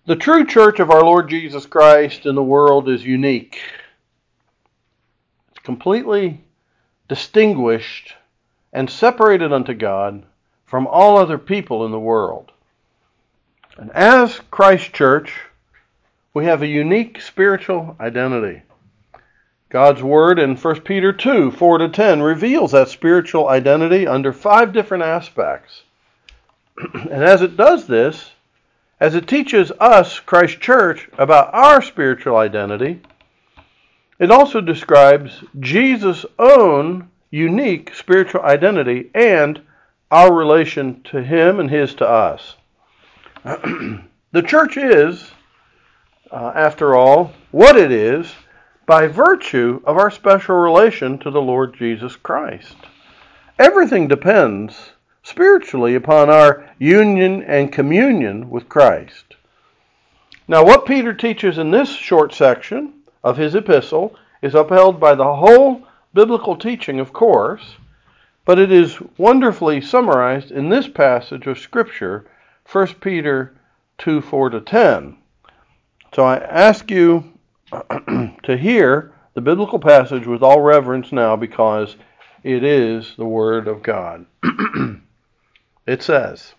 The true church of our Lord Jesus Christ in the world is unique. It's completely distinguished and separated unto God from all other people in the world. And as Christ Church, we have a unique spiritual identity. God's Word in 1 Peter 2, 4-10 reveals that spiritual identity under 5 different aspects. And as it does this, as it teaches us, Christ Church, about our spiritual identity, it also describes Jesus' own unique spiritual identity and our relation to Him and His to us. The church is, after all, what it is by virtue of our special relation to the Lord Jesus Christ. Everything depends spiritually upon our union and communion with Christ. Now, what Peter teaches in this short section of his epistle is upheld by the whole biblical teaching, of course, but it is wonderfully summarized in this passage of Scripture, 1 Peter 2, 4-10. So I ask you to hear the biblical passage with all reverence now, because it is the Word of God. It says,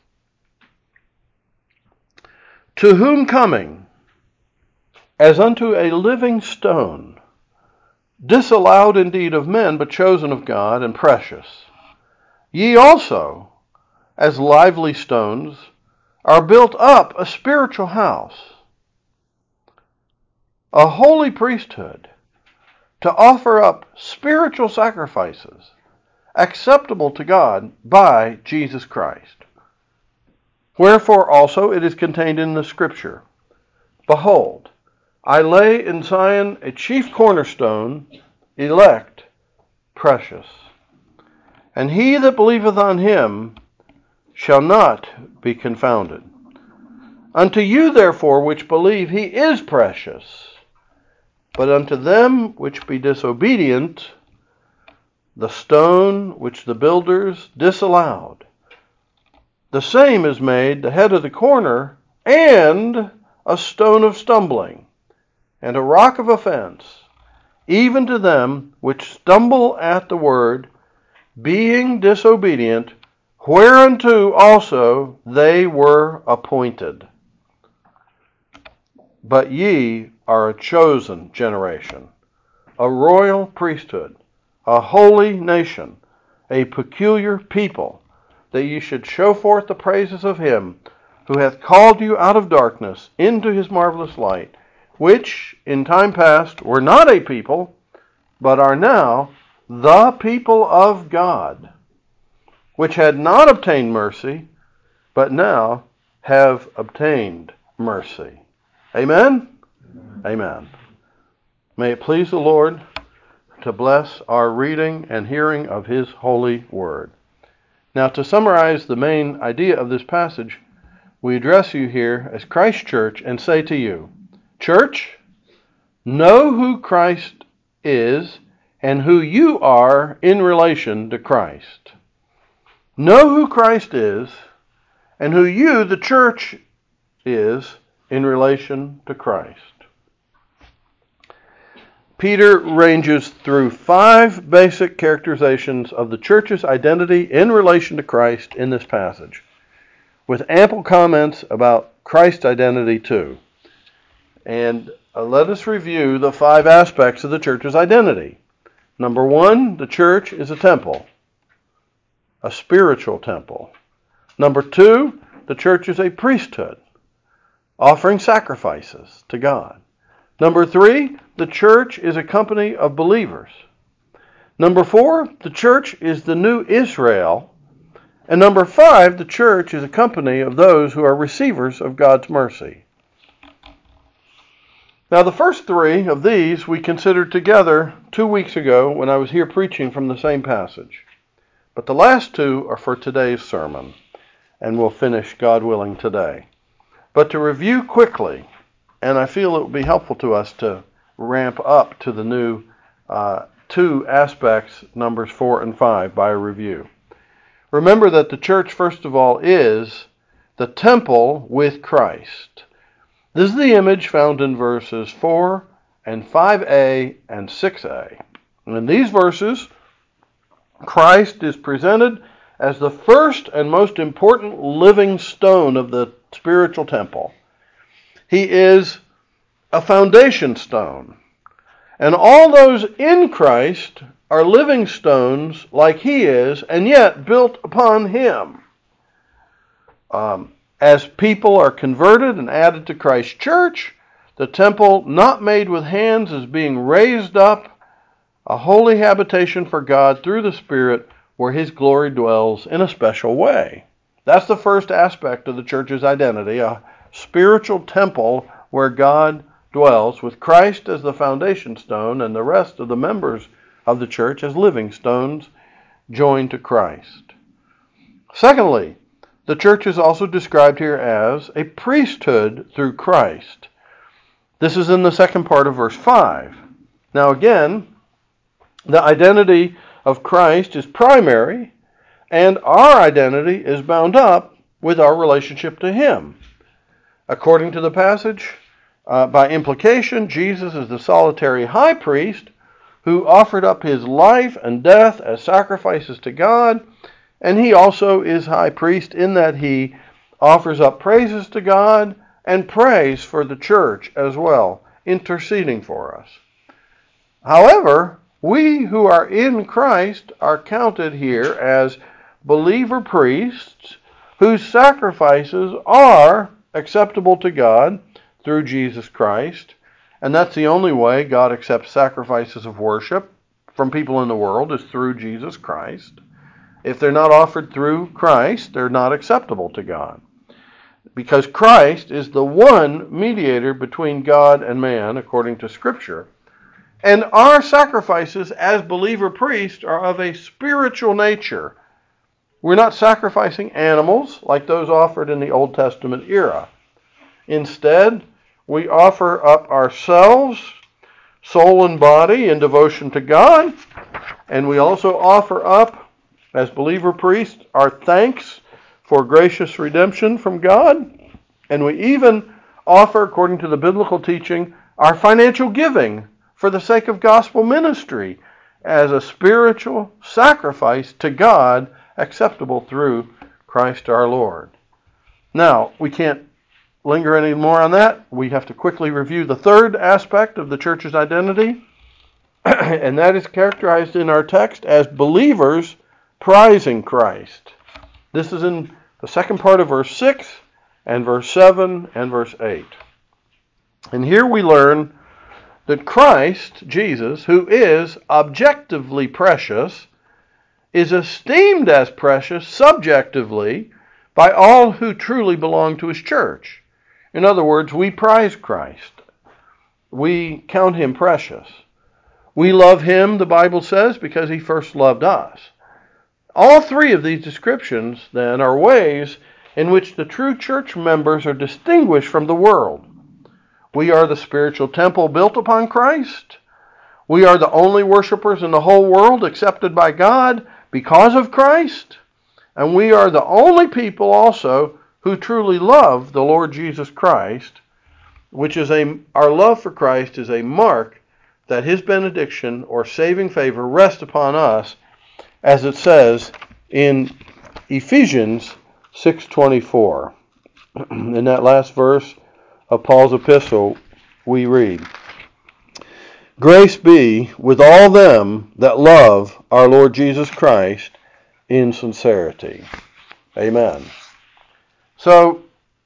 "To whom coming, as unto a living stone, disallowed indeed of men, but chosen of God, and precious, ye also, as lively stones, are built up a spiritual house, a holy priesthood, to offer up spiritual sacrifices, acceptable to God by Jesus Christ. Wherefore also it is contained in the Scripture, Behold, I lay in Zion a chief cornerstone, elect, precious. And he that believeth on him shall not be confounded. Unto you therefore which believe he is precious, but unto them which be disobedient, the stone which the builders disallowed, the same is made the head of the corner, and a stone of stumbling, and a rock of offense, even to them which stumble at the word, being disobedient, whereunto also they were appointed. But ye are a chosen generation, a royal priesthood, a holy nation, a peculiar people, that ye should show forth the praises of him who hath called you out of darkness into his marvelous light, which in time past were not a people, but are now the people of God, which had not obtained mercy, but now have obtained mercy." Amen? Amen. May it please the Lord to bless our reading and hearing of his holy word. Now, to summarize the main idea of this passage, we address you here as Christ Church and say to you, Church, know who Christ is and who you are in relation to Christ. Know who Christ is and who you, the church, is in relation to Christ. Peter ranges through 5 basic characterizations of the church's identity in relation to Christ in this passage, with ample comments about Christ's identity too. And let us review the 5 aspects of the church's identity. Number 1, the church is a temple, a spiritual temple. Number 2, the church is a priesthood, offering sacrifices to God. Number 3, the church is a company of believers. Number 4, the church is the new Israel. And number 5, the church is a company of those who are receivers of God's mercy. Now, the first 3 of these we considered together 2 weeks ago when I was here preaching from the same passage. But the last 2 are for today's sermon, and we'll finish, God willing, today. But to review quickly, and I feel it would be helpful to us to ramp up to the new 2 aspects, numbers 4 and 5, by a review. Remember that the church, first of all, is the temple with Christ. This is the image found in verses 4 and 5a and 6a. And in these verses, Christ is presented as the first and most important living stone of the spiritual temple. He is a foundation stone. And all those in Christ are living stones like he is, and yet built upon him. As people are converted and added to Christ's church, the temple not made with hands is being raised up, a holy habitation for God through the Spirit, where his glory dwells in a special way. That's the first aspect of the church's identity, a spiritual temple where God dwells, with Christ as the foundation stone and the rest of the members of the church as living stones joined to Christ. Secondly, the church is also described here as a priesthood through Christ. This is in the second part of verse 5. Now again, the identity of Christ is primary, and our identity is bound up with our relationship to him. According to the passage, by implication, Jesus is the solitary high priest who offered up his life and death as sacrifices to God, and he also is high priest in that he offers up praises to God and prays for the church as well, interceding for us. However, we who are in Christ are counted here as believer priests whose sacrifices are acceptable to God through Jesus Christ. And that's the only way God accepts sacrifices of worship from people in the world, is through Jesus Christ. If they're not offered through Christ, they're not acceptable to God. Because Christ is the one mediator between God and man, according to Scripture. And our sacrifices as believer priests are of a spiritual nature. We're not sacrificing animals like those offered in the Old Testament era. Instead, we offer up ourselves, soul and body, in devotion to God. And we also offer up, as believer priests, our thanks for gracious redemption from God. And we even offer, according to the biblical teaching, our financial giving for the sake of gospel ministry as a spiritual sacrifice to God acceptable through Christ our Lord. Now, we can't linger any more on that. We have to quickly review the third aspect of the church's identity, and that is characterized in our text as believers prizing Christ. This is in the second part of verse 6 and verse 7 and verse 8. And here we learn that Christ, Jesus, who is objectively precious, is esteemed as precious subjectively by all who truly belong to his church. In other words, we prize Christ. We count him precious. We love him, the Bible says, because he first loved us. All three of these descriptions, then, are ways in which the true church members are distinguished from the world. We are the spiritual temple built upon Christ. We are the only worshipers in the whole world accepted by God because of Christ. And we are the only people also who truly love the Lord Jesus Christ, which is our love for Christ is a mark that his benediction or saving favor rests upon us, as it says in Ephesians 6:24. In that last verse of Paul's epistle, we read, "Grace be with all them that love our Lord Jesus Christ in sincerity." Amen. So,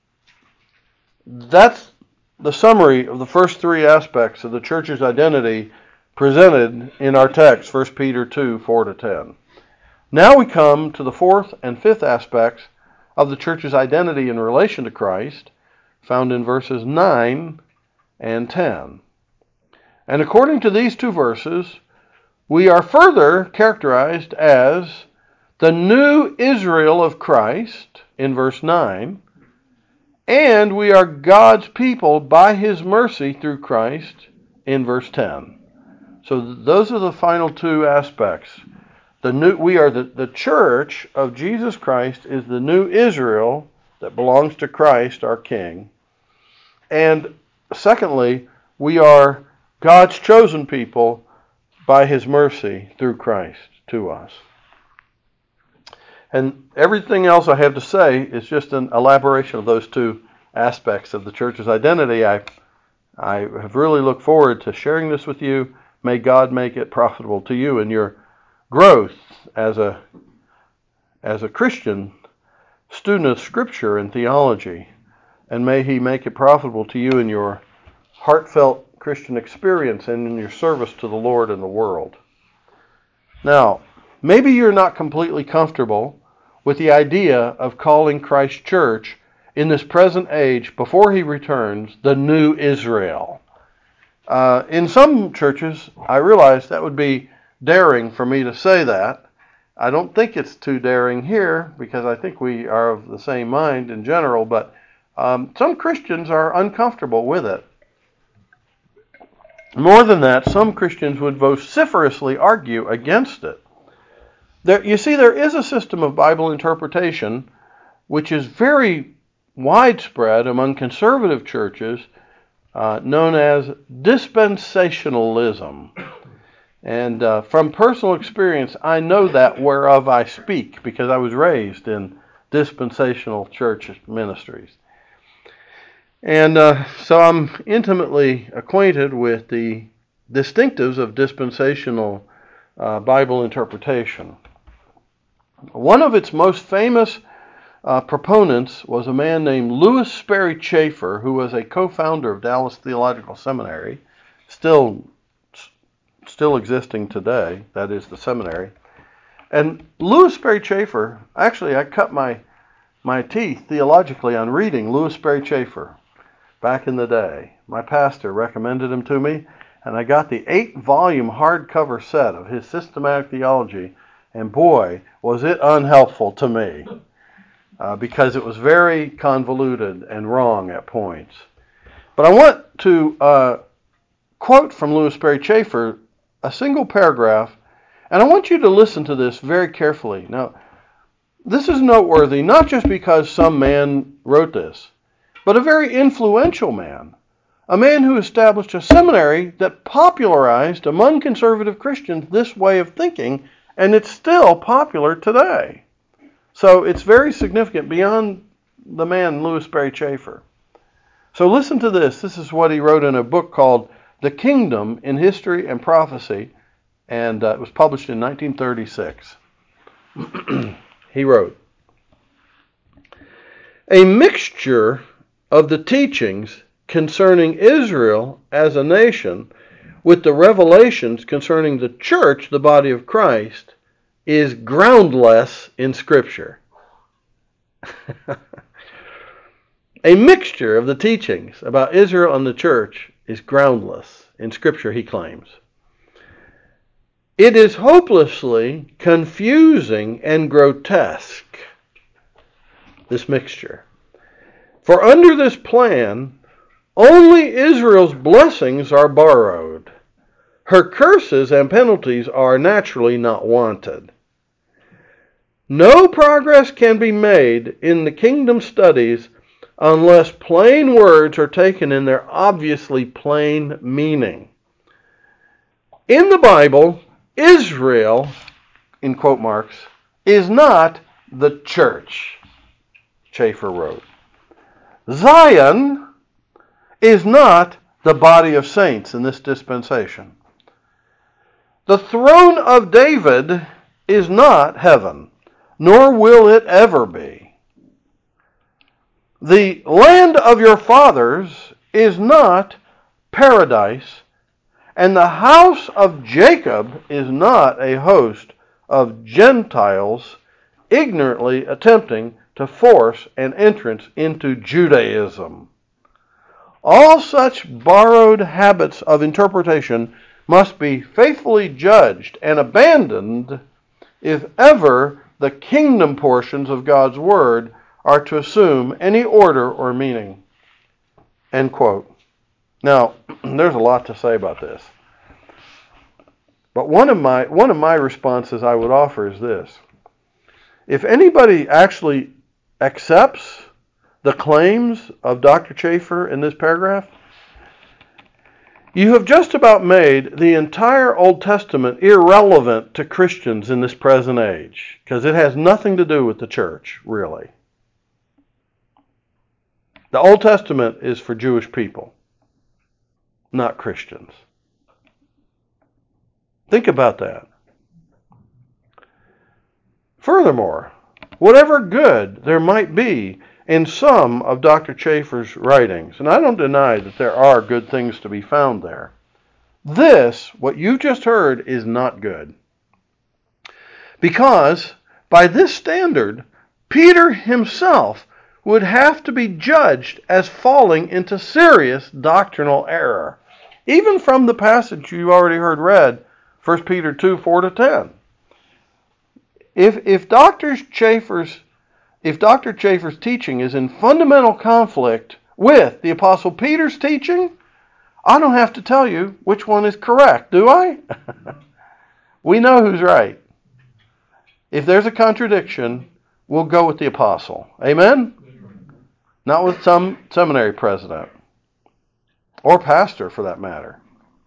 that's the summary of the first three aspects of the church's identity presented in our text, 1 Peter 2, 4-10. Now we come to the fourth and fifth aspects of the church's identity in relation to Christ, found in verses 9 and 10. And according to these two verses, we are further characterized as the new Israel of Christ in verse 9, and we are God's people by his mercy through Christ in verse 10. So those are the final two aspects. We are the church of Jesus Christ is the new Israel that belongs to Christ, our King. And secondly, we are God's chosen people by His mercy through Christ to us. And everything else I have to say is just an elaboration of those two aspects of the church's identity. I have really looked forward to sharing this with you. May God make it profitable to you in your growth as a Christian student of Scripture and theology. And may He make it profitable to you in your heartfelt Christian experience and in your service to the Lord and the world. Now, maybe you're not completely comfortable with the idea of calling Christ Church in this present age, before He returns, the new Israel. In some churches, I realize that would be daring for me to say that. I don't think it's too daring here, because I think we are of the same mind in general, but some Christians are uncomfortable with it. More than that, some Christians would vociferously argue against it. You see, there is a system of Bible interpretation which is very widespread among conservative churches, known as dispensationalism. And from personal experience, I know that whereof I speak, because I was raised in dispensational church ministries. And so I'm intimately acquainted with the distinctives of dispensational Bible interpretation. One of its most famous proponents was a man named Lewis Sperry Chafer, who was a co-founder of Dallas Theological Seminary, still existing today, that is the seminary. And Lewis Sperry Chafer, actually I cut my teeth theologically on reading Lewis Sperry Chafer back in the day. My pastor recommended him to me, and I got the 8-volume hardcover set of his systematic theology, and boy, was it unhelpful to me, because it was very convoluted and wrong at points. But I want to quote from Lewis Sperry Chafer a single paragraph, and I want you to listen to this very carefully. Now, this is noteworthy not just because some man wrote this, but a very influential man, a man who established a seminary that popularized among conservative Christians this way of thinking, and it's still popular today. So it's very significant beyond the man Lewis Sperry Chafer. So listen to this. This is what he wrote in a book called The Kingdom in History and Prophecy, and it was published in 1936. He wrote, "A mixture of the teachings concerning Israel as a nation with the revelations concerning the church, the body of Christ, is groundless in Scripture." A mixture of the teachings about Israel and the church is groundless in Scripture, he claims. It is hopelessly confusing and grotesque, this mixture. For under this plan, only Israel's blessings are borrowed. Her curses and penalties are naturally not wanted. No progress can be made in the kingdom studies unless plain words are taken in their obviously plain meaning. In the Bible, Israel, in quote marks, is not the church, Chafer wrote. Zion is not the body of saints in this dispensation. The throne of David is not heaven, nor will it ever be. The land of your fathers is not paradise, and the house of Jacob is not a host of Gentiles ignorantly attempting to force an entrance into Judaism. All such borrowed habits of interpretation must be faithfully judged and abandoned if ever the kingdom portions of God's Word are to assume any order or meaning. End quote. Now, there's a lot to say about this. But one of my responses I would offer is this. If anybody actually accepts the claims of Dr. Chafer in this paragraph, you have just about made the entire Old Testament irrelevant to Christians in this present age, because it has nothing to do with the church, really. The Old Testament is for Jewish people, not Christians. Think about that. Furthermore, whatever good there might be in some of Dr. Chafer's writings, and I don't deny that there are good things to be found there, this, what you just heard, is not good. Because by this standard, Peter himself would have to be judged as falling into serious doctrinal error, even from the passage you already heard read, 1 Peter 2, 4-10. If Dr. Chafer's teaching is in fundamental conflict with the Apostle Peter's teaching, I don't have to tell you which one is correct, do I? We know who's right. If there's a contradiction, we'll go with the apostle. Amen? Not with some seminary president or pastor, for that matter.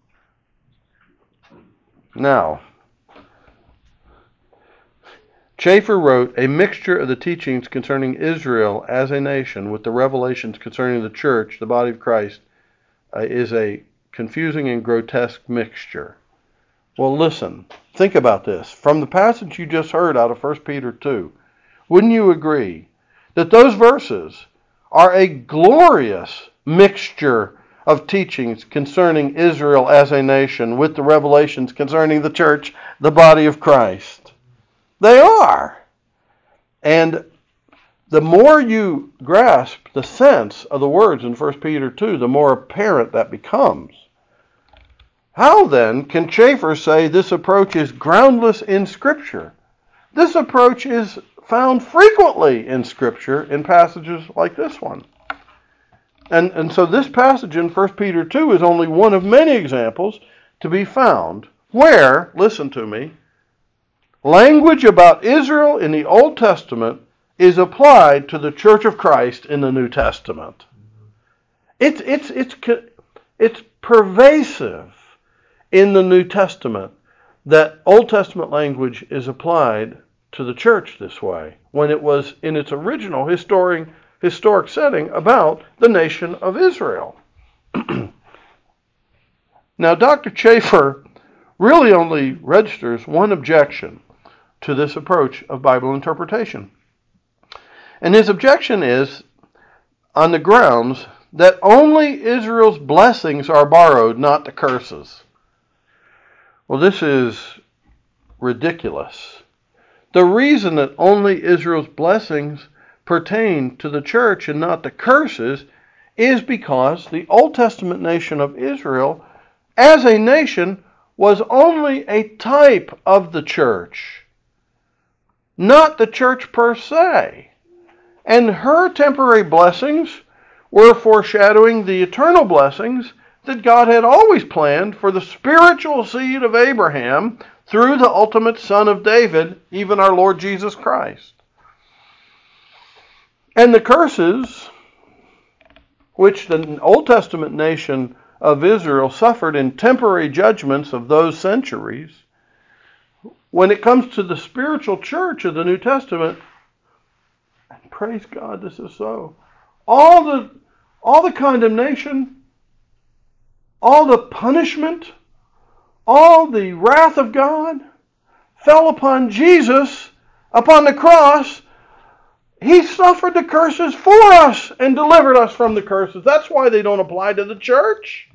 Now, Chafer wrote, a mixture of the teachings concerning Israel as a nation with the revelations concerning the church, the body of Christ, is a confusing and grotesque mixture. Well, listen, think about this. From the passage you just heard out of 1 Peter 2, wouldn't you agree that those verses are a glorious mixture of teachings concerning Israel as a nation with the revelations concerning the church, the body of Christ? They are. And the more you grasp the sense of the words in 1 Peter 2, the more apparent that becomes. How then can Chafer say this approach is groundless in Scripture? This approach is found frequently in Scripture in passages like this one. And so this passage in 1 Peter 2 is only one of many examples to be found where, listen to me, language about Israel in the Old Testament is applied to the Church of Christ in the New Testament. It's pervasive in the New Testament that Old Testament language is applied to the church this way, when it was in its original historic setting about the nation of Israel. Now, Dr. Chafer really only registers one objection to this approach of Bible interpretation. And his objection is on the grounds that only Israel's blessings are borrowed, not the curses. Well, this is ridiculous. The reason that only Israel's blessings pertain to the church and not the curses is because the Old Testament nation of Israel, as a nation, was only a type of the church, not the church per se. And her temporary blessings were foreshadowing the eternal blessings that God had always planned for the spiritual seed of Abraham through the ultimate son of David, even our Lord Jesus Christ. And the curses which the Old Testament nation of Israel suffered in temporary judgments of those centuries, when it comes to the spiritual church of the New Testament, and praise God, this is so, all the condemnation, all the punishment, all the wrath of God fell upon Jesus upon the cross. He suffered the curses for us and delivered us from the curses. That's why they don't apply to the church.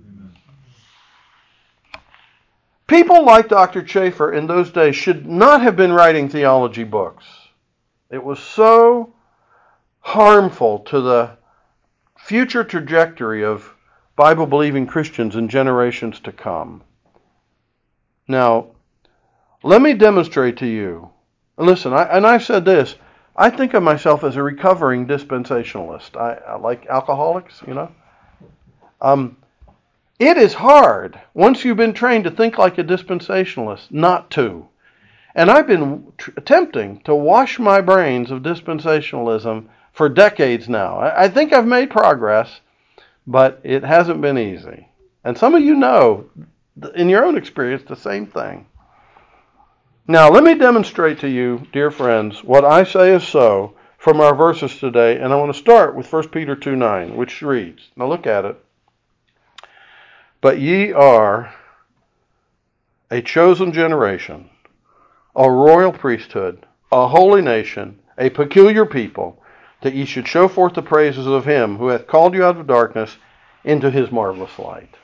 People like Dr. Chafer in those days should not have been writing theology books. It was so harmful to the future trajectory of Bible-believing Christians in generations to come. Now, let me demonstrate to you. Listen, I've said this. I think of myself as a recovering dispensationalist. I like alcoholics, you know. It is hard, once you've been trained to think like a dispensationalist, not to. And I've been attempting to wash my brains of dispensationalism for decades now. I think I've made progress, but it hasn't been easy. And some of you know, in your own experience, the same thing. Now, let me demonstrate to you, dear friends, what I say is so from our verses today. And I want to start with 1 Peter 2:9, which reads, now look at it. But ye are a chosen generation, a royal priesthood, a holy nation, a peculiar people, that ye should show forth the praises of him who hath called you out of darkness into his marvelous light.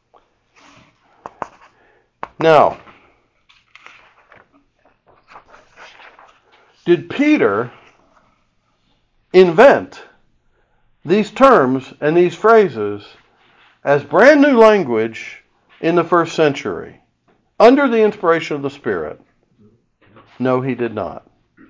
Now, did Peter invent these terms and these phrases as brand new language in the first century under the inspiration of the Spirit? No, he did not.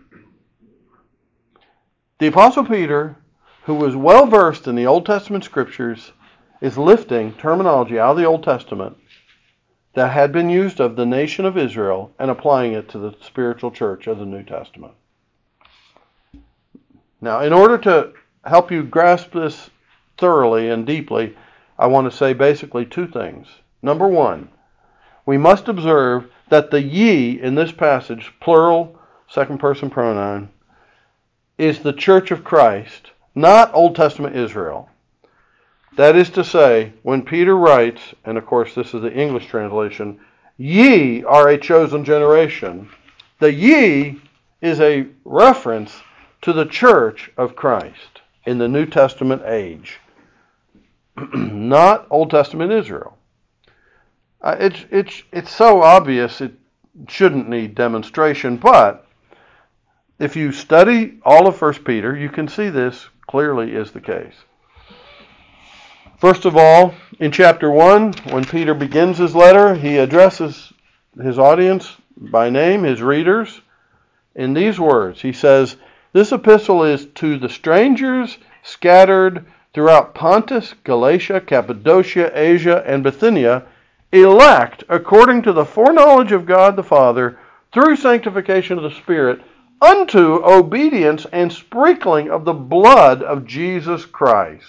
The Apostle Peter, who was well versed in the Old Testament scriptures, is lifting terminology out of the Old Testament that had been used of the nation of Israel and applying it to the spiritual church of the New Testament. Now, in order to help you grasp this thoroughly and deeply, I want to say basically two things. Number one, we must observe that the ye in this passage, plural, second person pronoun, is the church of Christ, not Old Testament Israel. That is to say, when Peter writes, and of course this is the English translation, ye are a chosen generation, the ye is a reference to the church of Christ in the New Testament age, not Old Testament Israel. It's so obvious it shouldn't need demonstration, but if you study all of 1 Peter, you can see this clearly is the case. First of all, in chapter 1, when Peter begins his letter, he addresses his audience by name, his readers, in these words. He says, this epistle is to the strangers scattered throughout Pontus, Galatia, Cappadocia, Asia, and Bithynia, elect according to the foreknowledge of God the Father, through sanctification of the Spirit, unto obedience and sprinkling of the blood of Jesus Christ.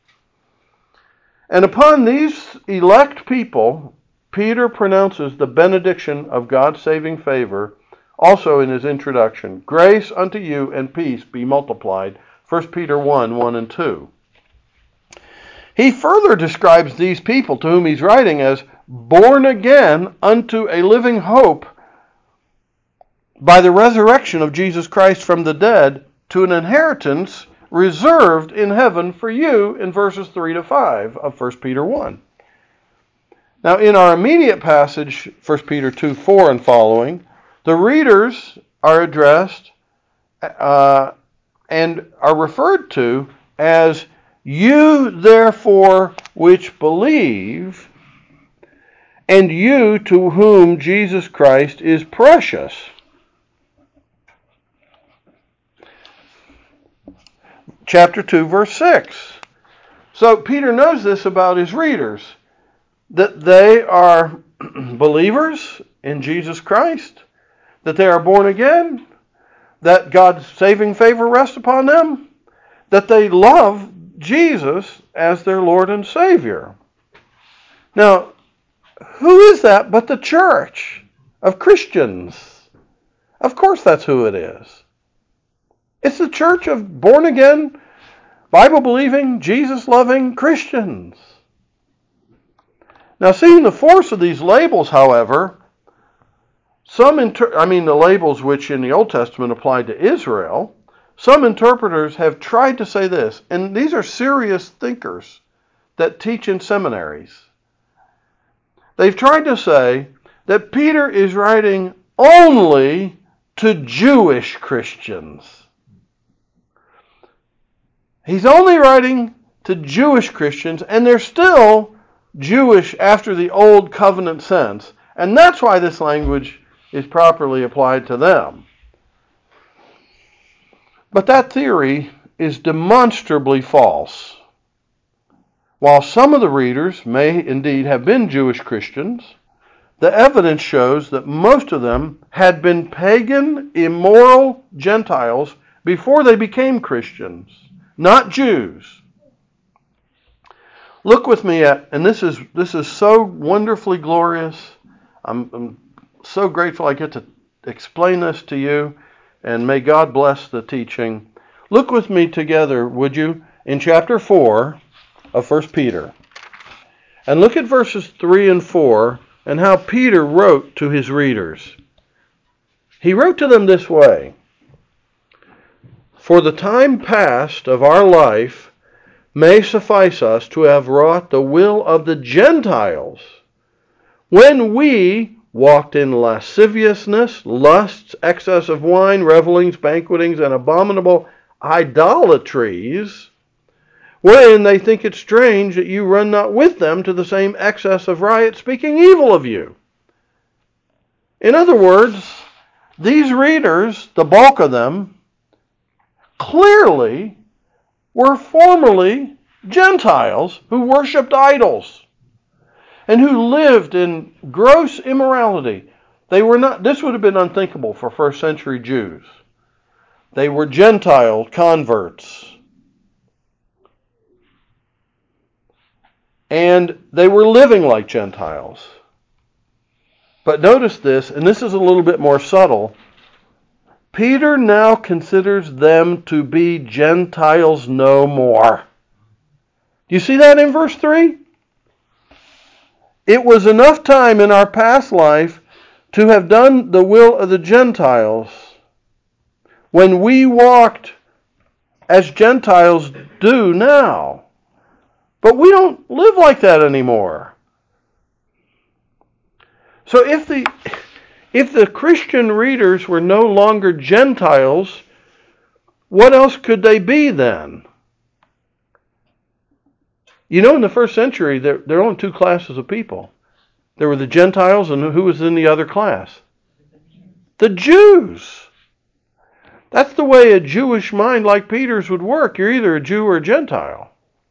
And upon these elect people, Peter pronounces the benediction of God's saving favor, also in his introduction. Grace unto you and peace be multiplied. 1 Peter 1 and 2. He further describes these people to whom he's writing as born again unto a living hope by the resurrection of Jesus Christ from the dead to an inheritance reserved in heaven for you in verses 3 to 5 of 1 Peter 1. Now in our immediate passage, 1 Peter 2:4 and following, the readers are addressed and are referred to as you therefore which believe, and you to whom Jesus Christ is precious. Chapter 2, verse 6. So Peter knows this about his readers, that they are believers in Jesus Christ, that they are born again, that God's saving favor rests upon them, that they love Jesus as their Lord and Savior. Now, who is that but the church of Christians? Of course that's who it is. It's the church of born-again, Bible-believing, Jesus-loving Christians. Now, seeing the force of these labels, however, the labels which in the Old Testament applied to Israel, some interpreters have tried to say this, and these are serious thinkers that teach in seminaries. They've tried to say that Peter is writing only to Jewish Christians. He's only writing to Jewish Christians, and they're still Jewish after the Old Covenant sense, and that's why this language is properly applied to them. But that theory is demonstrably false. While some of the readers may indeed have been Jewish Christians, the evidence shows that most of them had been pagan, immoral Gentiles before they became Christians, not Jews. Look with me at, and this is so wonderfully glorious. I'm so grateful I get to explain this to you, and may God bless the teaching. Look with me together, would you, in chapter 4 of 1 Peter. And look at verses 3 and 4 and how Peter wrote to his readers. He wrote to them this way: "For the time past of our life may suffice us to have wrought the will of the Gentiles, when we walked in lasciviousness, lusts, excess of wine, revelings, banquetings, and abominable idolatries, wherein they think it strange that you run not with them to the same excess of riot, speaking evil of you." In other words, these readers, the bulk of them, clearly were formerly Gentiles who worshipped idols and who lived in gross immorality. They were not, this would have been unthinkable for first century Jews. They were Gentile converts. And they were living like Gentiles. But notice this, and this is a little bit more subtle. Peter now considers them to be Gentiles no more. Do you see that in verse 3? It was enough time in our past life to have done the will of the Gentiles when we walked as Gentiles do now. But we don't live like that anymore. So if the Christian readers were no longer Gentiles, what else could they be then? You know, in the first century, there were only two classes of people. There were the Gentiles, and who was in the other class? The Jews. That's the way a Jewish mind like Peter's would work. You're either a Jew or a Gentile.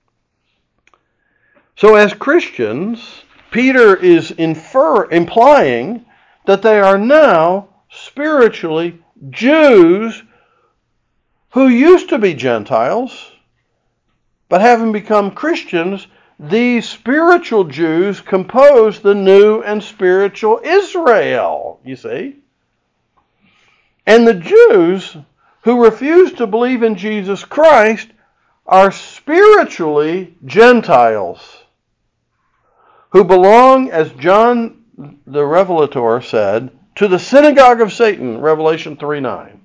So as Christians, Peter is implying that they are now spiritually Jews who used to be Gentiles, but having become Christians, these spiritual Jews compose the new and spiritual Israel, you see. And the Jews who refuse to believe in Jesus Christ are spiritually Gentiles who belong, as John the Revelator said, to the synagogue of Satan, Revelation 3:9.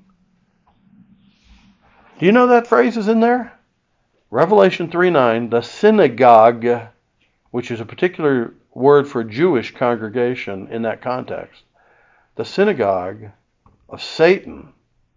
Do you know that phrase is in there? Revelation 3:9, the synagogue, which is a particular word for Jewish congregation in that context. The synagogue of Satan.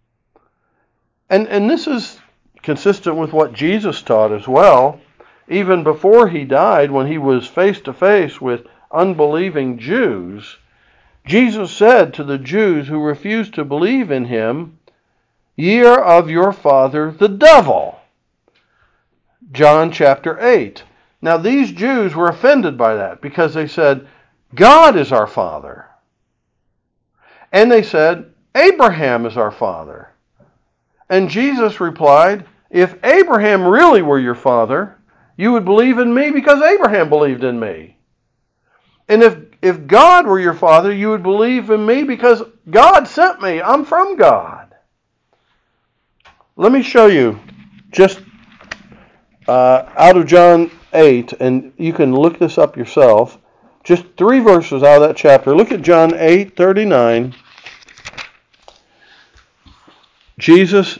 And this is consistent with what Jesus taught as well. Even before he died, when he was face to face with unbelieving Jews, Jesus said to the Jews who refused to believe in him, "Ye are of your father the devil." John chapter 8. Now these Jews were offended by that because they said, God is our father. And they said, Abraham is our father. And Jesus replied, if Abraham really were your father, you would believe in me because Abraham believed in me. And if God were your father, you would believe in me because God sent me. I'm from God. Let me show you just out of John 8, and you can look this up yourself. Just 3 verses out of that chapter. Look at John 8:39. Jesus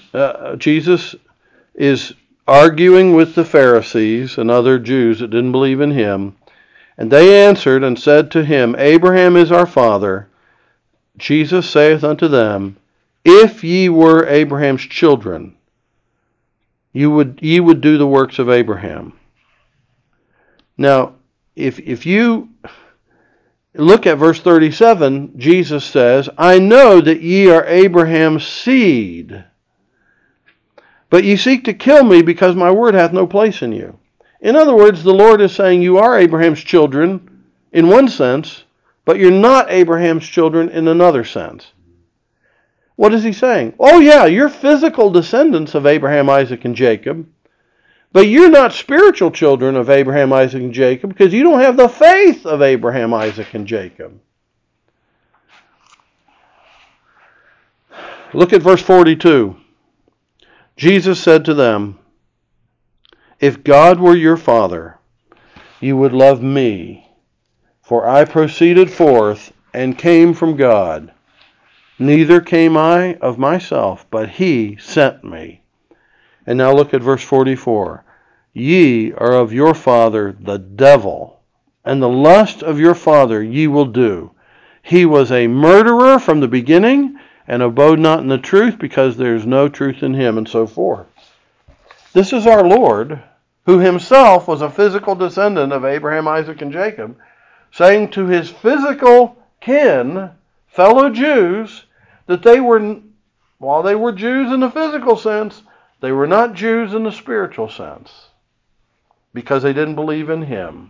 is arguing with the Pharisees and other Jews that didn't believe in him. And they answered and said to him, Abraham is our father. Jesus saith unto them, if ye were Abraham's children, ye would do the works of Abraham. Now, if you look at verse 37, Jesus says, I know that ye are Abraham's seed, but ye seek to kill me because my word hath no place in you. In other words, the Lord is saying you are Abraham's children in one sense, but you're not Abraham's children in another sense. What is he saying? Oh yeah, you're physical descendants of Abraham, Isaac, and Jacob, but you're not spiritual children of Abraham, Isaac, and Jacob because you don't have the faith of Abraham, Isaac, and Jacob. Look at verse 42. Jesus said to them, "If God were your Father, you would love me, for I proceeded forth and came from God. Neither came I of myself, but he sent me." And now look at verse 44. "Ye are of your father the devil, and the lust of your father ye will do. He was a murderer from the beginning, and abode not in the truth, because there is no truth in him," and so forth. This is our Lord, who himself was a physical descendant of Abraham, Isaac, and Jacob, saying to his physical kin, fellow Jews, that they were, while they were Jews in the physical sense, they were not Jews in the spiritual sense, because they didn't believe in him.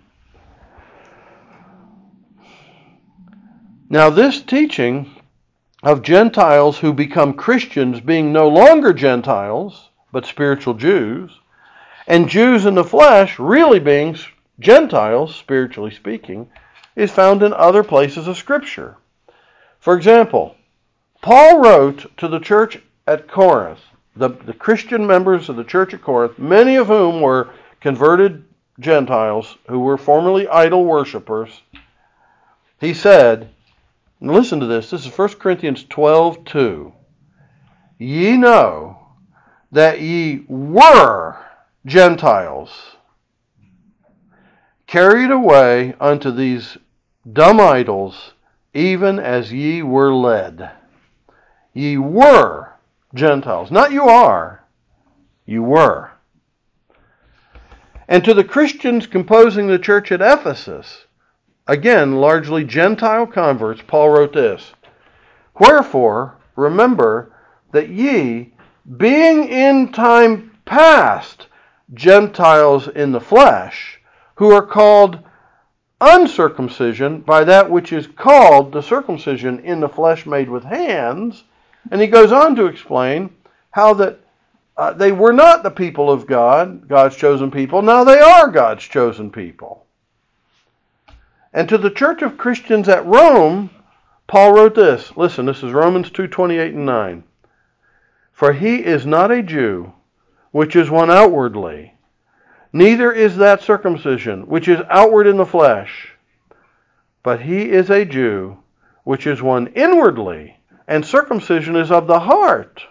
Now this teaching of Gentiles who become Christians being no longer Gentiles, but spiritual Jews, and Jews in the flesh really being Gentiles, spiritually speaking, is found in other places of Scripture. For example, Paul wrote to the church at Corinth, the Christian members of the church at Corinth, many of whom were converted Gentiles who were formerly idol worshippers. He said, and listen to this, this is 1 Corinthians 12:2. "Ye know that ye were Gentiles, carried away unto these dumb idols, even as ye were led." Ye were Gentiles. Not you are. You were. And to the Christians composing the church at Ephesus, again, largely Gentile converts, Paul wrote this, "Wherefore, remember that ye, being in time past Gentiles in the flesh, who are called uncircumcision by that which is called the circumcision in the flesh made with hands," and he goes on to explain how that they were not the people of God, God's chosen people. Now they are God's chosen people. And to the church of Christians at Rome, Paul wrote this. Listen, this is Romans 2:28 and 9. "For he is not a Jew, which is one outwardly, neither is that circumcision, which is outward in the flesh, but he is a Jew, which is one inwardly, and circumcision is of the heart,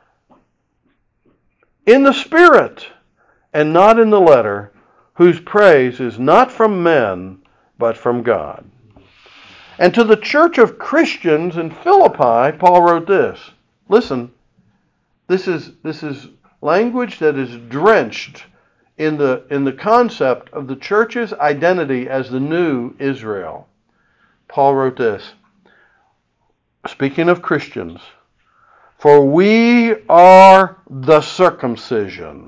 in the spirit, and not in the letter, whose praise is not from men, but from God." And to the church of Christians in Philippi, Paul wrote this. Listen, this is language that is drenched in the concept of the church's identity as the new Israel. Paul wrote this, speaking of Christians, "For we are the circumcision,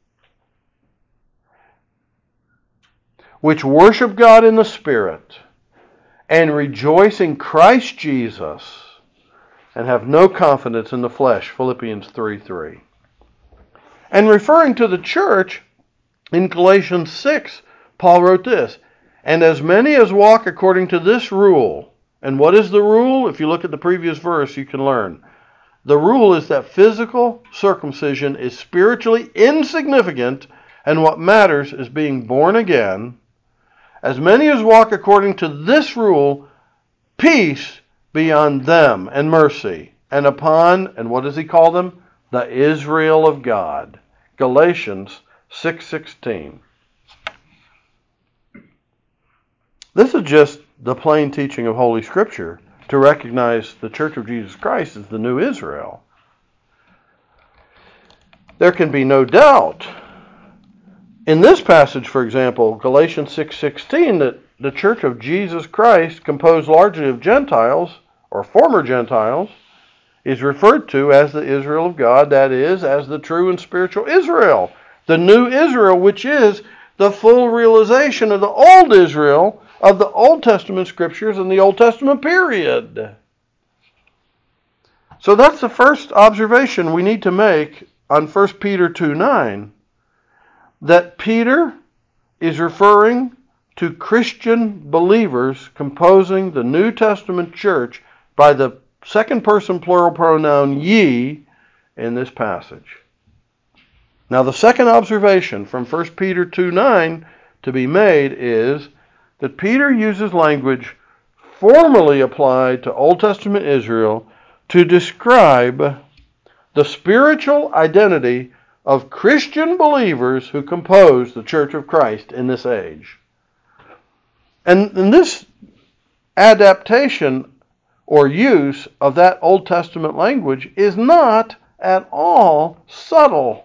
which worship God in the Spirit, and rejoice in Christ Jesus, and have no confidence in the flesh." Philippians 3:3. And referring to the church, in Galatians 6, Paul wrote this, "And as many as walk according to this rule," and what is the rule? If you look at the previous verse, you can learn. The rule is that physical circumcision is spiritually insignificant, and what matters is being born again. "As many as walk according to this rule, peace be on them, and mercy, and upon," and what does he call them? "The Israel of God." Galatians 6:16. This is just the plain teaching of Holy Scripture to recognize the Church of Jesus Christ as the new Israel. There can be no doubt in this passage, for example, Galatians 6:16, that the Church of Jesus Christ, composed largely of Gentiles, or former Gentiles, is referred to as the Israel of God, that is, as the true and spiritual Israel, the new Israel, which is the full realization of the old Israel of the Old Testament scriptures in the Old Testament period. So that's the first observation we need to make on 1 Peter 2:9, that Peter is referring to Christian believers composing the New Testament church by the second person plural pronoun ye in this passage. Now the second observation from 1 Peter 2:9 to be made is that Peter uses language formerly applied to Old Testament Israel to describe the spiritual identity of Christian believers who compose the Church of Christ in this age. And this adaptation or use of that Old Testament language is not at all subtle.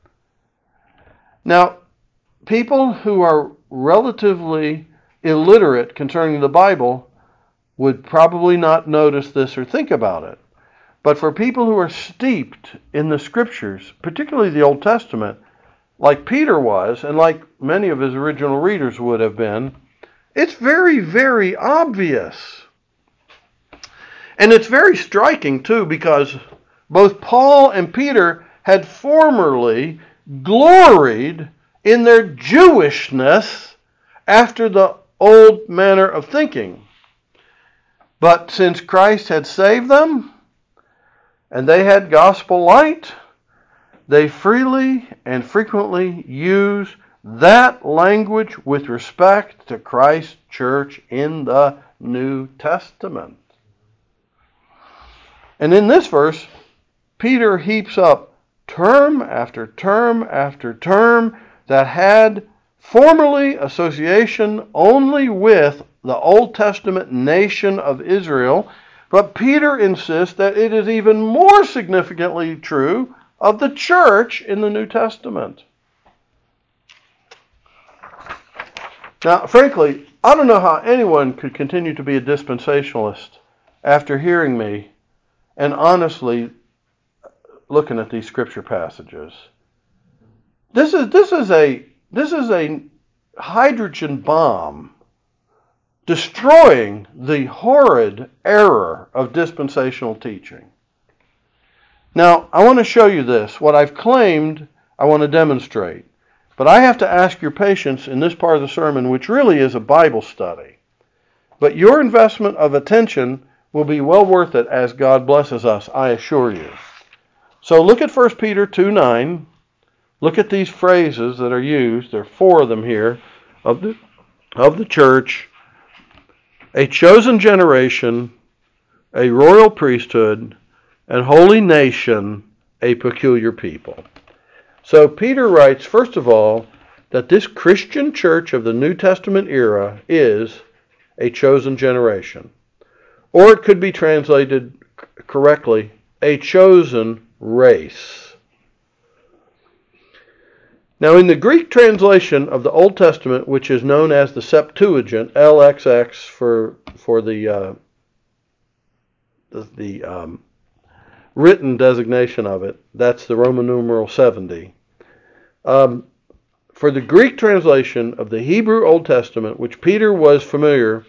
Now, people who are relatively illiterate concerning the Bible would probably not notice this or think about it. But for people who are steeped in the Scriptures, particularly the Old Testament, like Peter was, and like many of his original readers would have been, it's very, very obvious. And it's very striking, too, because both Paul and Peter had formerly gloried in their Jewishness after the old manner of thinking. But since Christ had saved them, and they had gospel light, they freely and frequently use that language with respect to Christ's church in the New Testament. And in this verse, Peter heaps up term after term after term that had formerly association only with the Old Testament nation of Israel, but Peter insists that it is even more significantly true of the church in the New Testament. Now, frankly, I don't know how anyone could continue to be a dispensationalist after hearing me and honestly looking at these scripture passages. This is a hydrogen bomb destroying the horrid error of dispensational teaching. Now, I want to show you this. What I've claimed, I want to demonstrate. But I have to ask your patience in this part of the sermon, which really is a Bible study. But your investment of attention will be well worth it as God blesses us, I assure you. So look at 1 Peter 2:9. Look at these phrases that are used. There are 4 of them here of the church. A chosen generation, a royal priesthood, and holy nation, a peculiar people. So Peter writes, first of all, that this Christian church of the New Testament era is a chosen generation. Or it could be translated correctly, a chosen race. Now, in the Greek translation of the Old Testament, which is known as the Septuagint, LXX for the written designation of it, that's the Roman numeral 70. For the Greek translation of the Hebrew Old Testament, which Peter was familiar,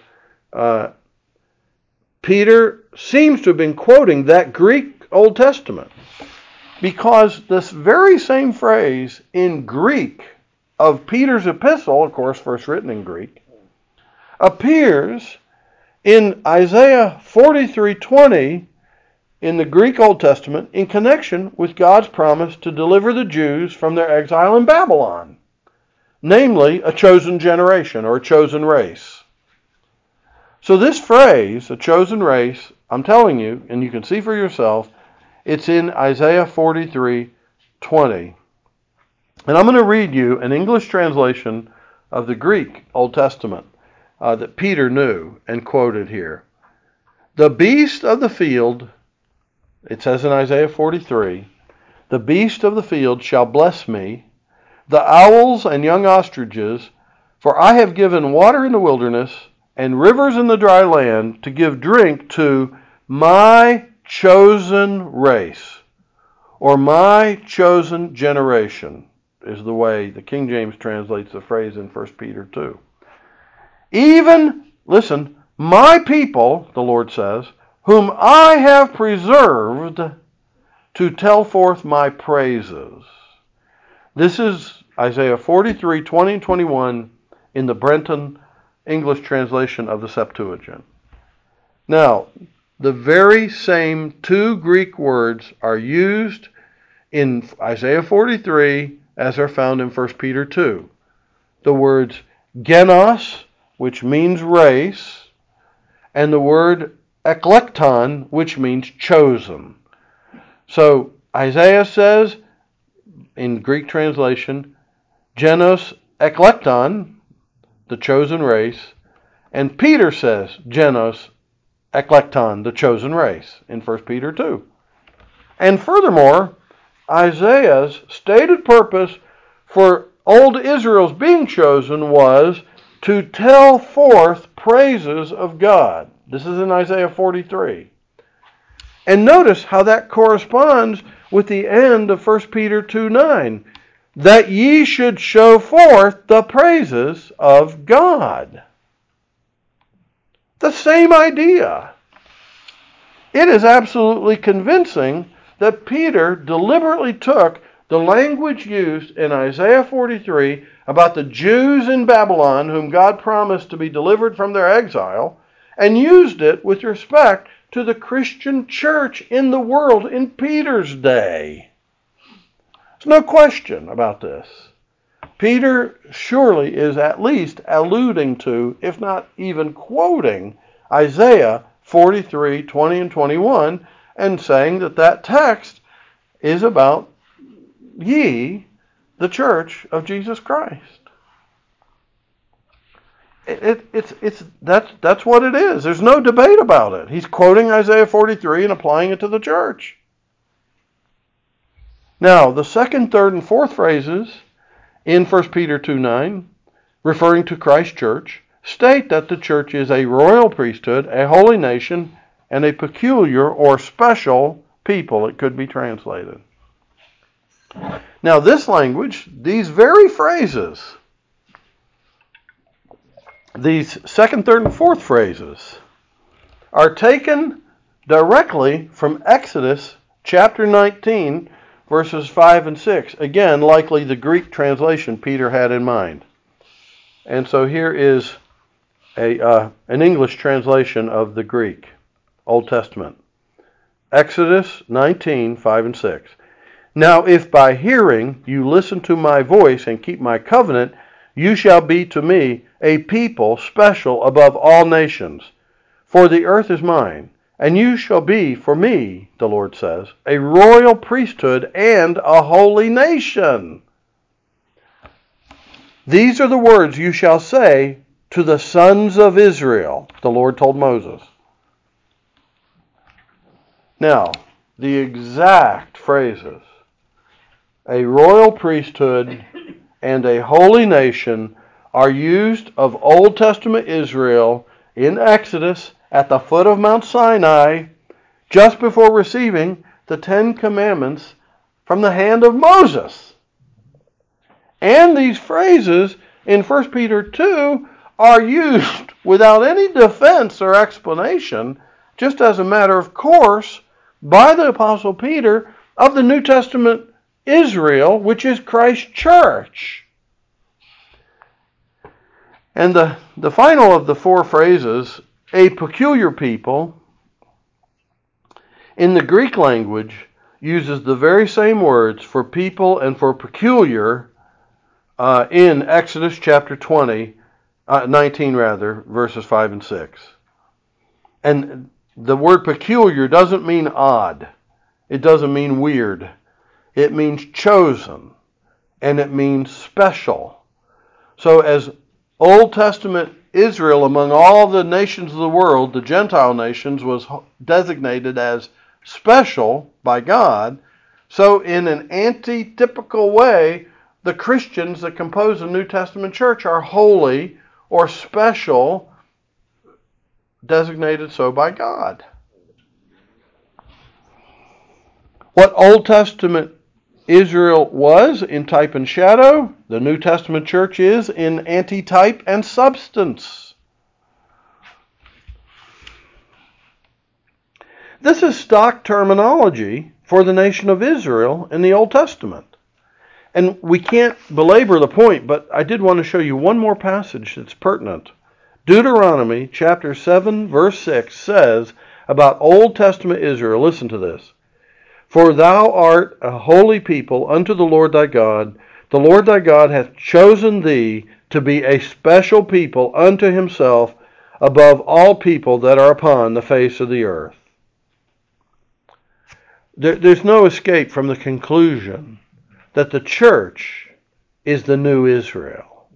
Peter seems to have been quoting that Greek Old Testament, because this very same phrase in Greek of Peter's epistle, of course, first written in Greek, appears in Isaiah 43:20 in the Greek Old Testament in connection with God's promise to deliver the Jews from their exile in Babylon, namely a chosen generation or a chosen race. So this phrase, a chosen race, I'm telling you, and you can see for yourself, it's in Isaiah 43:20. And I'm going to read you an English translation of the Greek Old Testament that Peter knew and quoted here. The beast of the field, it says in Isaiah 43, the beast of the field shall bless me, the owls and young ostriches, for I have given water in the wilderness and rivers in the dry land to give drink to my chosen race, or my chosen generation, is the way the King James translates the phrase in 1 Peter 2. Even, listen, my people, the Lord says, whom I have preserved to tell forth my praises. This is Isaiah 43, 20 and 21 in the Brenton English translation of the Septuagint. Now, the very same two Greek words are used in Isaiah 43 as are found in 1 Peter 2. The words genos, which means race, and the word eklekton, which means chosen. So Isaiah says, in Greek translation, genos eklekton, the chosen race, and Peter says, genos eklekton, the chosen race, in 1 Peter 2. And furthermore, Isaiah's stated purpose for old Israel's being chosen was to tell forth praises of God. This is in Isaiah 43. And notice how that corresponds with the end of 1 Peter 2:9, that ye should show forth the praises of God. The same idea. It is absolutely convincing that Peter deliberately took the language used in Isaiah 43 about the Jews in Babylon whom God promised to be delivered from their exile and used it with respect to the Christian church in the world in Peter's day. There's no question about this. Peter surely is at least alluding to, if not even quoting, Isaiah 43, 20 and 21, and saying that that text is about ye, the church of Jesus Christ. That's what it is. There's no debate about it. He's quoting Isaiah 43 and applying it to the church. Now, the second, third, and fourth phrases in 1 Peter 2:9, referring to Christ's church, state that the church is a royal priesthood, a holy nation, and a peculiar or special people, it could be translated. Now, this language, these very phrases, these second, third, and fourth phrases, are taken directly from Exodus chapter 19, verses 5 and 6. Again, likely the Greek translation Peter had in mind. And so here is an English translation of the Greek Old Testament. Exodus 19, 5 and 6. Now if by hearing you listen to my voice and keep my covenant, you shall be to me a people special above all nations. For the earth is mine, and you shall be for me, the Lord says, a royal priesthood and a holy nation. These are the words you shall say to the sons of Israel, the Lord told Moses. Now, the exact phrases, a royal priesthood and a holy nation, are used of Old Testament Israel in Exodus at the foot of Mount Sinai, just before receiving the Ten Commandments from the hand of Moses. And these phrases in 1 Peter 2 are used without any defense or explanation, just as a matter of course, by the Apostle Peter of the New Testament Israel, which is Christ's church. And the final of the four phrases, a peculiar people, in the Greek language uses the very same words for people and for peculiar in Exodus chapter 19 verses 5 and 6. And the word peculiar doesn't mean odd. It doesn't mean weird. It means chosen. And it means special. So as Old Testament Israel among all the nations of the world, the Gentile nations, was designated as special by God, so in an anti-typical way, the Christians that compose the New Testament church are holy or special, designated so by God. What Old Testament Israel was in type and shadow, the New Testament church is in antitype and substance. This is stock terminology for the nation of Israel in the Old Testament. And we can't belabor the point, but I did want to show you one more passage that's pertinent. Deuteronomy chapter 7, verse 6 says about Old Testament Israel, listen to this. For thou art a holy people unto the Lord thy God. The Lord thy God hath chosen thee to be a special people unto himself above all people that are upon the face of the earth. There's no escape from the conclusion that the church is the new Israel.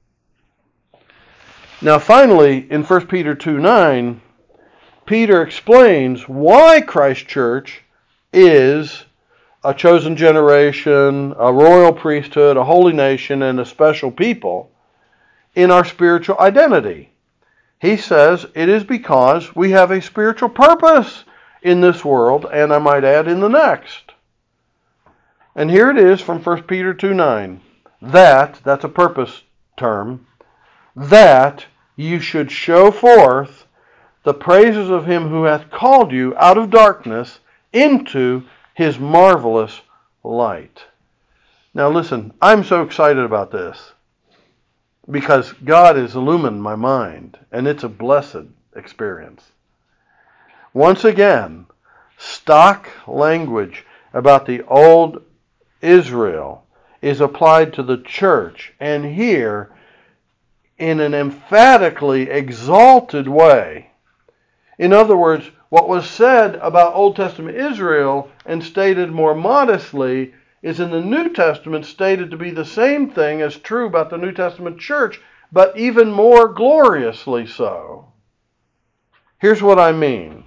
Now finally, in 1 Peter 2:9, Peter explains why Christ Church is a chosen generation, a royal priesthood, a holy nation, and a special people in our spiritual identity. He says it is because we have a spiritual purpose in this world, and I might add in the next. And here it is from 1 Peter 2:9. That's a purpose term, that you should show forth the praises of him who hath called you out of darkness into his marvelous light. Now listen, I'm so excited about this because God has illumined my mind, and it's a blessed experience. Once again, stock language about the old Israel is applied to the church, and here in an emphatically exalted way. In other words, what was said about Old Testament Israel and stated more modestly is in the New Testament stated to be the same thing as true about the New Testament church, but even more gloriously so. Here's what I mean.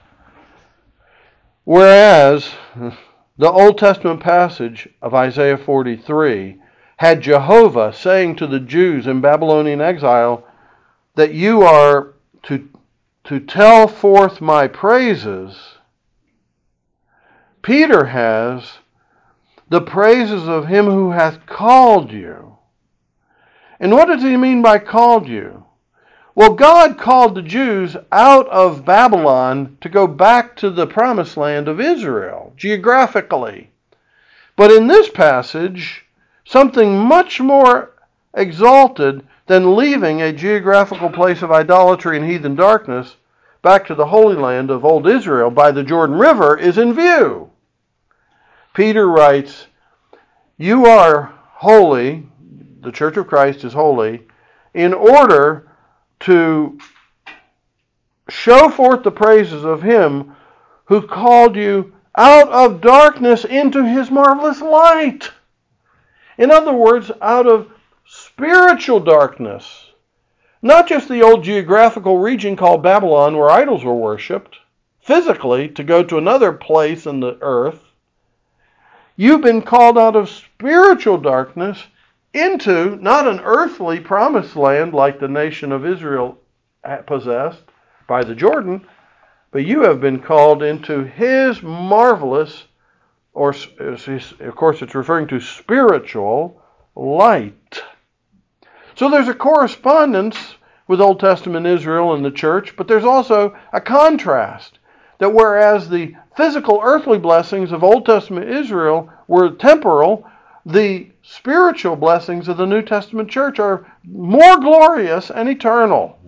Whereas the Old Testament passage of Isaiah 43 had Jehovah saying to the Jews in Babylonian exile that you are to tell forth my praises, Peter has the praises of him who hath called you. And what does he mean by called you? Well, God called the Jews out of Babylon to go back to the promised land of Israel, geographically. But in this passage, something much more exalted than leaving a geographical place of idolatry and heathen darkness back to the Holy Land of old Israel by the Jordan River is in view. Peter writes, you are holy, the Church of Christ is holy, in order to show forth the praises of him who called you out of darkness into his marvelous light. In other words, out of spiritual darkness. Not just the old geographical region called Babylon where idols were worshipped, physically to go to another place in the earth. You've been called out of spiritual darkness into not an earthly promised land like the nation of Israel possessed by the Jordan, but you have been called into his marvelous, or of course it's referring to spiritual, light. So there's a correspondence with Old Testament Israel and the church, but there's also a contrast. That whereas the physical earthly blessings of Old Testament Israel were temporal, the spiritual blessings of the New Testament church are more glorious and eternal.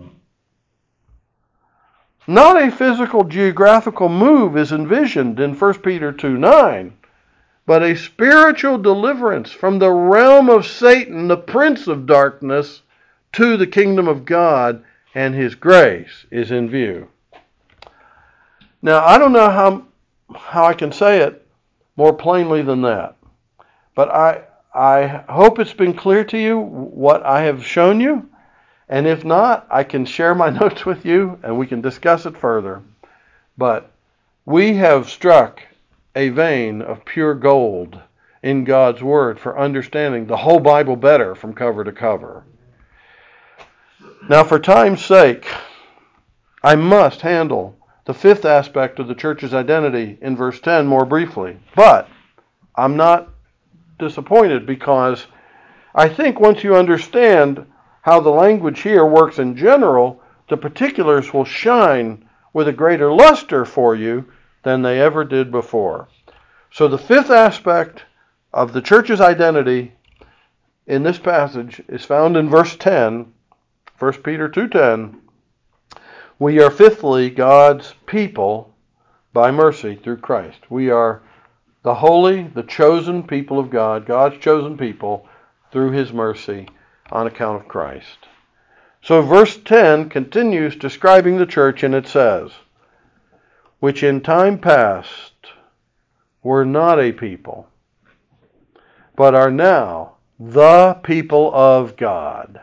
Not a physical geographical move is envisioned in 1 Peter 2:9, but a spiritual deliverance from the realm of Satan, the prince of darkness, to the kingdom of God and his grace is in view. Now, I don't know how I can say it more plainly than that, but I hope it's been clear to you what I have shown you, and if not, I can share my notes with you and we can discuss it further. But we have struck a vein of pure gold in God's Word for understanding the whole Bible better from cover to cover. Now, for time's sake, I must handle the fifth aspect of the church's identity in verse 10 more briefly. But I'm not disappointed because I think once you understand how the language here works in general, the particulars will shine with a greater luster for you than they ever did before. So the fifth aspect of the church's identity in this passage is found in verse 10, 1 Peter 2:10. We are fifthly God's people by mercy through Christ. We are the holy, the chosen people of God, God's chosen people through His mercy on account of Christ. So verse 10 continues describing the church, and it says, which in time past were not a people, but are now the people of God.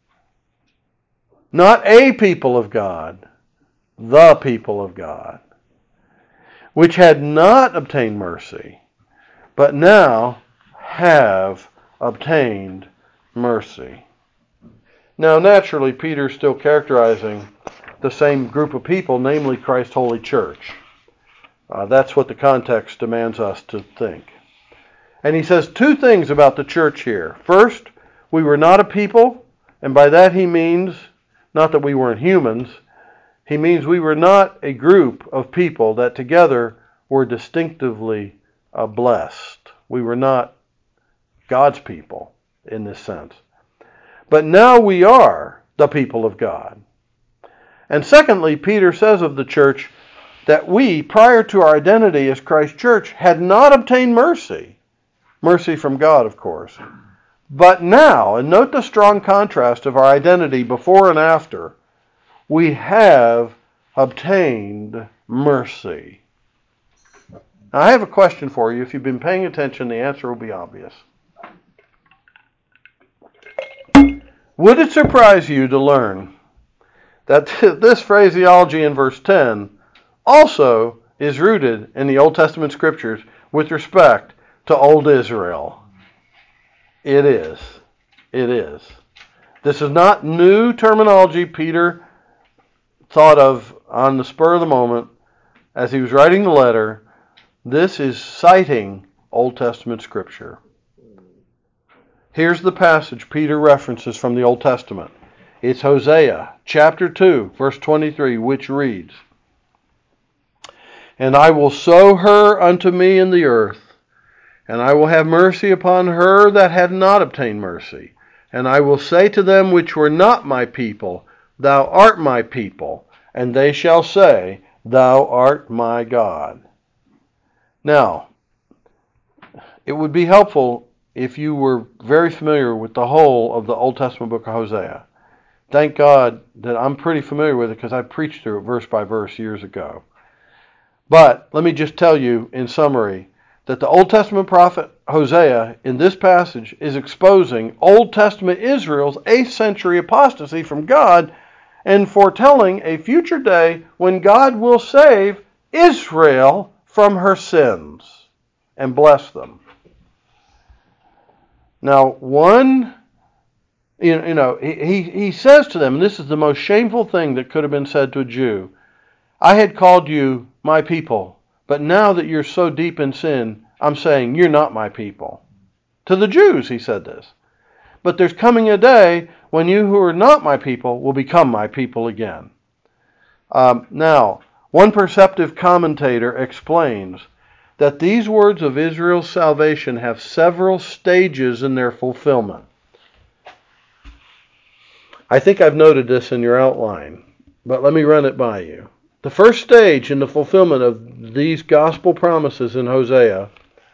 Not a people of God, the people of God, which had not obtained mercy, but now have obtained mercy. Now, naturally, Peter's still characterizing the same group of people, namely Christ's holy church. That's what the context demands us to think. And he says two things about the church here. First, we were not a people, and by that he means not that we weren't humans. He means we were not a group of people that together were distinctively blessed. We were not God's people in this sense. But now we are the people of God. And secondly, Peter says of the church that we, prior to our identity as Christ's church, had not obtained mercy. Mercy from God, of course. But now, and note the strong contrast of our identity before and after, we have obtained mercy. Now, I have a question for you. If you've been paying attention, the answer will be obvious. Would it surprise you to learn that this phraseology in verse 10 also is rooted in the Old Testament Scriptures with respect to Old Israel? It is. It is. This is not new terminology Peter thought of on the spur of the moment as he was writing the letter. This is citing Old Testament Scripture. Here's the passage Peter references from the Old Testament. It's Hosea chapter 2, verse 23, which reads, And I will sow her unto me in the earth, and I will have mercy upon her that had not obtained mercy. And I will say to them which were not my people, Thou art my people. And they shall say, Thou art my God. Now, it would be helpful if you were very familiar with the whole of the Old Testament book of Hosea. Thank God that I'm pretty familiar with it because I preached through it verse by verse years ago. But let me just tell you in summary that the Old Testament prophet Hosea in this passage is exposing Old Testament Israel's 8th century apostasy from God and foretelling a future day when God will save Israel from her sins and bless them. Now, he says to them, and this is the most shameful thing that could have been said to a Jew, I had called you my people, but now that you're so deep in sin, I'm saying you're not my people. To the Jews, he said this. But there's coming a day when you who are not my people will become my people again. Now, one perceptive commentator explains that these words of Israel's salvation have several stages in their fulfillment. I think I've noted this in your outline, but let me run it by you. The first stage in the fulfillment of these gospel promises in Hosea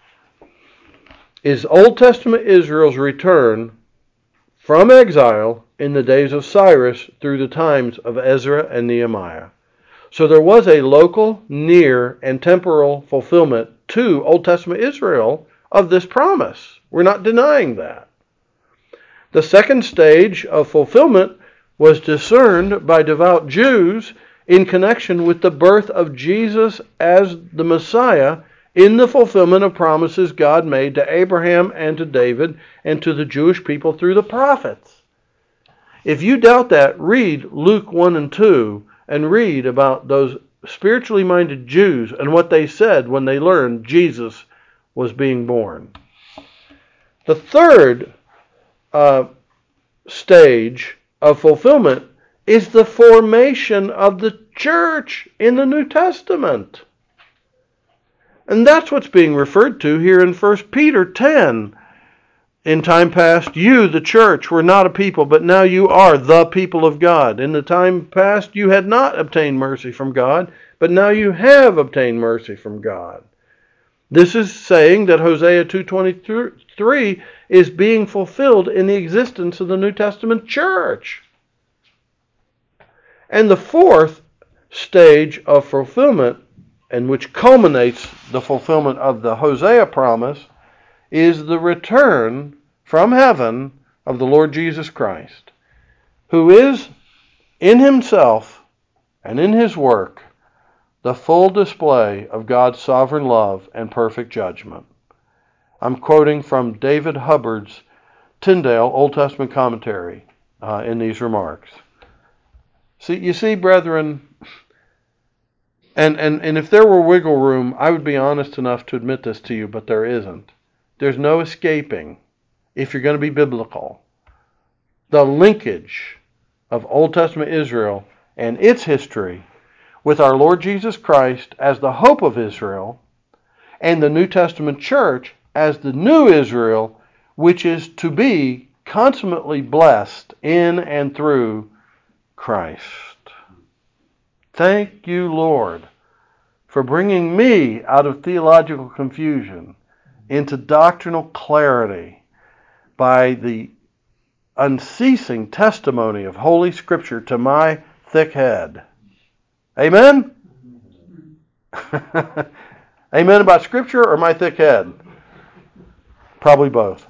is Old Testament Israel's return from exile in the days of Cyrus through the times of Ezra and Nehemiah. So there was a local, near, and temporal fulfillment to Old Testament Israel of this promise. We're not denying that. The second stage of fulfillment was discerned by devout Jews in connection with the birth of Jesus as the Messiah in the fulfillment of promises God made to Abraham and to David and to the Jewish people through the prophets. If you doubt that, read Luke 1 and 2 and read about those spiritually minded Jews and what they said when they learned Jesus was being born. The third stage of fulfillment is the formation of the church in the New Testament. And that's what's being referred to here in 1 Peter 10. In time past, you, the church, were not a people, but now you are the people of God. In the time past, you had not obtained mercy from God, but now you have obtained mercy from God. This is saying that Hosea 2:23 is being fulfilled in the existence of the New Testament church. And the fourth stage of fulfillment, and which culminates the fulfillment of the Hosea promise, is the return from heaven of the Lord Jesus Christ, who is in himself and in his work the full display of God's sovereign love and perfect judgment. I'm quoting from David Hubbard's Tyndale Old Testament commentary in these remarks. You see, brethren, and if there were wiggle room, I would be honest enough to admit this to you, but there isn't. There's no escaping, if you're going to be biblical, the linkage of Old Testament Israel and its history with our Lord Jesus Christ as the hope of Israel and the New Testament church as the new Israel, which is to be consummately blessed in and through Christ. Thank you, Lord, for bringing me out of theological confusion into doctrinal clarity by the unceasing testimony of Holy Scripture to my thick head. Amen? Amen about Scripture or my thick head? Probably both.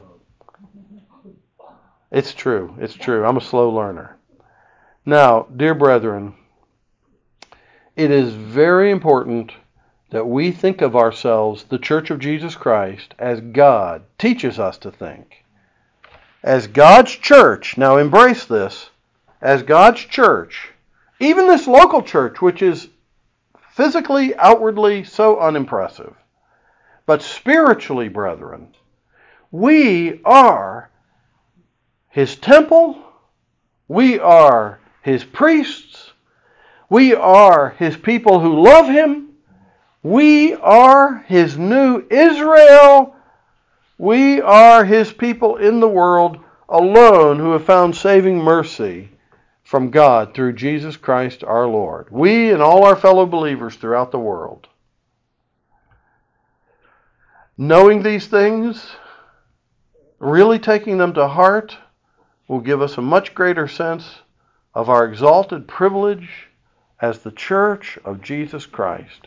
It's true. It's true. I'm a slow learner. Now, dear brethren, it is very important that we think of ourselves, the Church of Jesus Christ, as God teaches us to think. As God's church, now embrace this, as God's church, even this local church, which is physically, outwardly so unimpressive, but spiritually, brethren, we are His temple, we are His priests, we are His people who love Him, we are His new Israel, we are His people in the world alone who have found saving mercy from God through Jesus Christ our Lord. We and all our fellow believers throughout the world. Knowing these things, really taking them to heart, will give us a much greater sense of our exalted privilege as the Church of Jesus Christ.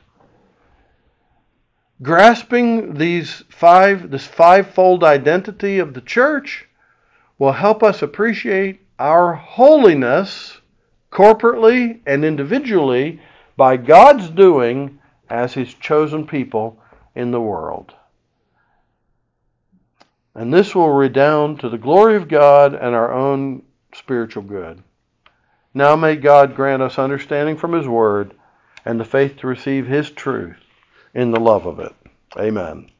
Grasping this fivefold identity of the church will help us appreciate our holiness corporately and individually by God's doing as His chosen people in the world. And this will redound to the glory of God and our own spiritual good. Now may God grant us understanding from His Word and the faith to receive His truth in the love of it. Amen.